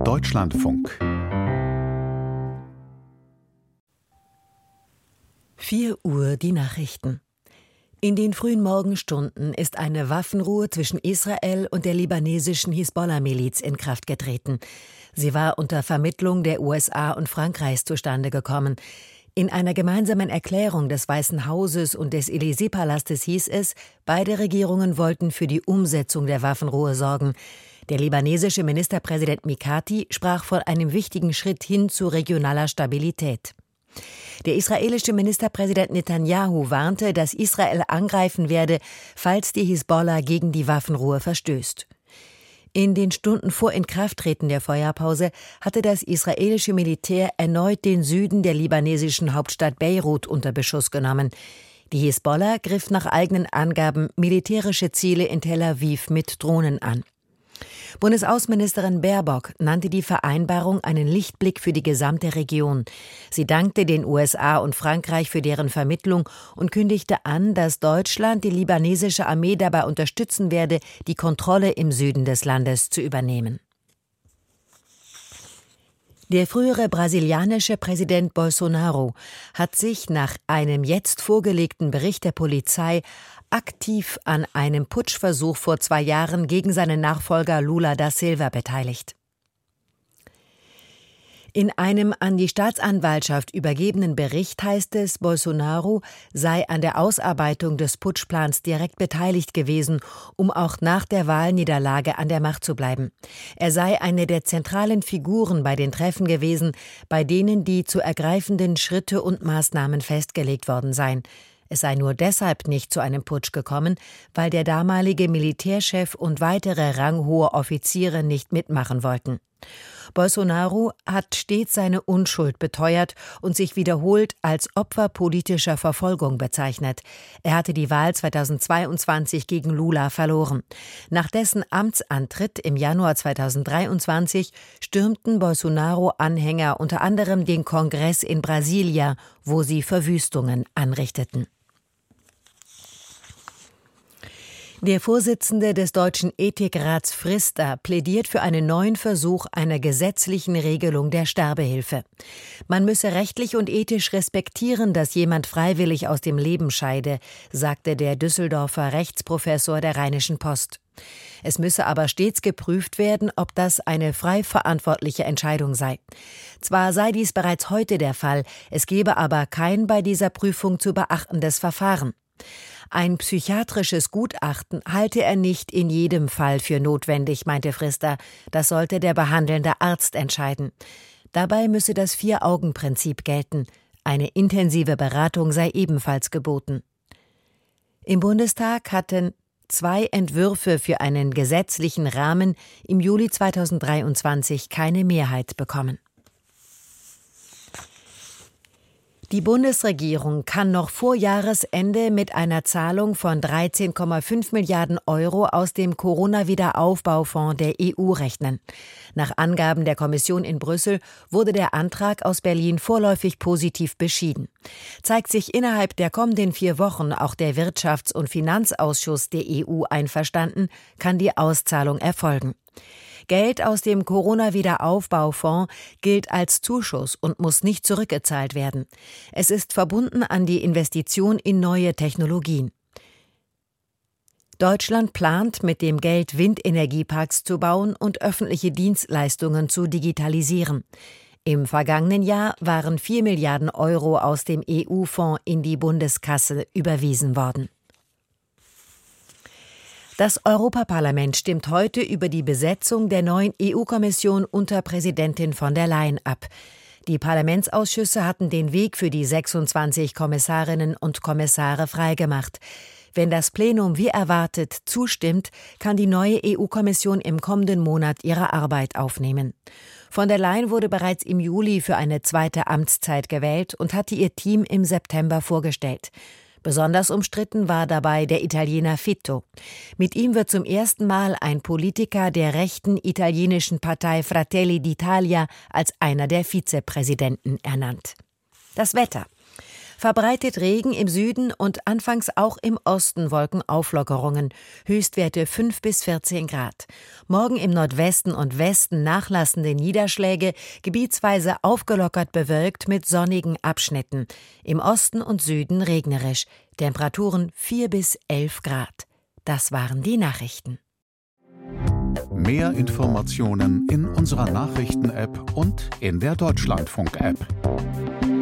Deutschlandfunk 4 Uhr die Nachrichten. In den frühen Morgenstunden ist eine Waffenruhe zwischen Israel und der libanesischen Hisbollah-Miliz in Kraft getreten. Sie war unter Vermittlung der USA und Frankreichs zustande gekommen. In einer gemeinsamen Erklärung des Weißen Hauses und des Élysée-Palastes hieß es, beide Regierungen wollten für die Umsetzung der Waffenruhe sorgen. Der libanesische Ministerpräsident Mikati sprach von einem wichtigen Schritt hin zu regionaler Stabilität. Der israelische Ministerpräsident Netanyahu warnte, dass Israel angreifen werde, falls die Hisbollah gegen die Waffenruhe verstößt. In den Stunden vor Inkrafttreten der Feuerpause hatte das israelische Militär erneut den Süden der libanesischen Hauptstadt Beirut unter Beschuss genommen. Die Hisbollah griff nach eigenen Angaben militärische Ziele in Tel Aviv mit Drohnen an. Bundesaußenministerin Baerbock nannte die Vereinbarung einen Lichtblick für die gesamte Region. Sie dankte den USA und Frankreich für deren Vermittlung und kündigte an, dass Deutschland die libanesische Armee dabei unterstützen werde, die Kontrolle im Süden des Landes zu übernehmen. Der frühere brasilianische Präsident Bolsonaro hat sich nach einem jetzt vorgelegten Bericht der Polizei aktiv an einem Putschversuch vor 2 Jahren gegen seinen Nachfolger Lula da Silva beteiligt. In einem an die Staatsanwaltschaft übergebenen Bericht heißt es, Bolsonaro sei an der Ausarbeitung des Putschplans direkt beteiligt gewesen, um auch nach der Wahlniederlage an der Macht zu bleiben. Er sei eine der zentralen Figuren bei den Treffen gewesen, bei denen die zu ergreifenden Schritte und Maßnahmen festgelegt worden seien. Es sei nur deshalb nicht zu einem Putsch gekommen, weil der damalige Militärchef und weitere ranghohe Offiziere nicht mitmachen wollten. Bolsonaro hat stets seine Unschuld beteuert und sich wiederholt als Opfer politischer Verfolgung bezeichnet. Er hatte die Wahl 2022 gegen Lula verloren. Nach dessen Amtsantritt im Januar 2023 stürmten Bolsonaro-Anhänger unter anderem den Kongress in Brasilia, wo sie Verwüstungen anrichteten. Der Vorsitzende des Deutschen Ethikrats Frister plädiert für einen neuen Versuch einer gesetzlichen Regelung der Sterbehilfe. Man müsse rechtlich und ethisch respektieren, dass jemand freiwillig aus dem Leben scheide, sagte der Düsseldorfer Rechtsprofessor der Rheinischen Post. Es müsse aber stets geprüft werden, ob das eine frei verantwortliche Entscheidung sei. Zwar sei dies bereits heute der Fall, es gebe aber kein bei dieser Prüfung zu beachtendes Verfahren. Ein psychiatrisches Gutachten halte er nicht in jedem Fall für notwendig, meinte Frister. Das sollte der behandelnde Arzt entscheiden. Dabei müsse das 4-Augen-Prinzip gelten. Eine intensive Beratung sei ebenfalls geboten. Im Bundestag hatten 2 Entwürfe für einen gesetzlichen Rahmen im Juli 2023 keine Mehrheit bekommen. Die Bundesregierung kann noch vor Jahresende mit einer Zahlung von 13,5 Milliarden Euro aus dem Corona-Wiederaufbaufonds der EU rechnen. Nach Angaben der Kommission in Brüssel wurde der Antrag aus Berlin vorläufig positiv beschieden. Zeigt sich innerhalb der kommenden 4 Wochen auch der Wirtschafts- und Finanzausschuss der EU einverstanden, kann die Auszahlung erfolgen. Geld aus dem Corona-Wiederaufbaufonds gilt als Zuschuss und muss nicht zurückgezahlt werden. Es ist verbunden an die Investition in neue Technologien. Deutschland plant, mit dem Geld Windenergieparks zu bauen und öffentliche Dienstleistungen zu digitalisieren. Im vergangenen Jahr waren 4 Milliarden Euro aus dem EU-Fonds in die Bundeskasse überwiesen worden. Das Europaparlament stimmt heute über die Besetzung der neuen EU-Kommission unter Präsidentin von der Leyen ab. Die Parlamentsausschüsse hatten den Weg für die 26 Kommissarinnen und Kommissare freigemacht. Wenn das Plenum wie erwartet zustimmt, kann die neue EU-Kommission im kommenden Monat ihre Arbeit aufnehmen. Von der Leyen wurde bereits im Juli für eine 2. Amtszeit gewählt und hatte ihr Team im September vorgestellt. Besonders umstritten war dabei der Italiener Fitto. Mit ihm wird zum ersten Mal ein Politiker der rechten italienischen Partei Fratelli d'Italia als einer der Vizepräsidenten ernannt. Das Wetter. Verbreitet Regen im Süden und anfangs auch im Osten Wolkenauflockerungen. Höchstwerte 5 bis 14 Grad. Morgen im Nordwesten und Westen nachlassende Niederschläge, gebietsweise aufgelockert bewölkt mit sonnigen Abschnitten. Im Osten und Süden regnerisch. Temperaturen 4 bis 11 Grad. Das waren die Nachrichten. Mehr Informationen in unserer Nachrichten-App und in der Deutschlandfunk-App.